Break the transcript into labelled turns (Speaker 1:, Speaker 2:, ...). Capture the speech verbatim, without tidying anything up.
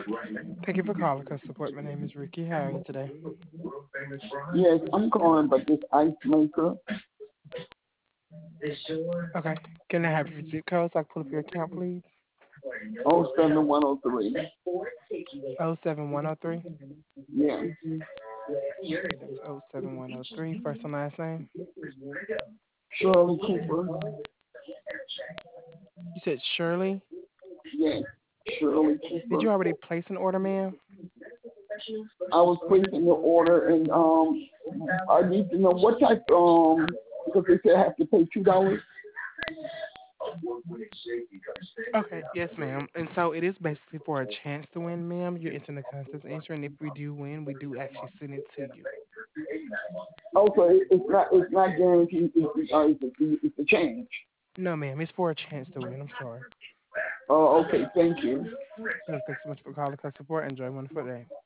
Speaker 1: Thank you for calling Customer Support. My name is Ricky. How are you today?
Speaker 2: Yes, I'm calling about this ice maker.
Speaker 1: Okay. Can I have your zip code so I can pull up your account, please?
Speaker 2: Oh seven one oh three.
Speaker 1: Oh seven one oh three.
Speaker 2: Yeah.
Speaker 1: Okay, that's oh seven one oh three. First and last name.
Speaker 2: Shirley Cooper.
Speaker 1: You said Shirley.
Speaker 2: Yes. Shirley
Speaker 1: Did
Speaker 2: Cooper.
Speaker 1: you already place an order, ma'am?
Speaker 2: I was placing the order and um I need to know what type um because they said I have to pay two dollars.
Speaker 1: Okay, yes, ma'am. And so it is basically for a chance to win, ma'am. You're entering the contest answer, and if we do win, we do actually send it to you.
Speaker 2: Also, it- it's not it's not guaranteed. It's, it's, uh, it's, a, it's a change.
Speaker 1: No, ma'am. It's for a chance to win. I'm sorry.
Speaker 2: Oh, okay. Thank you.
Speaker 1: No, thanks so much for calling customer support. Enjoy a wonderful day.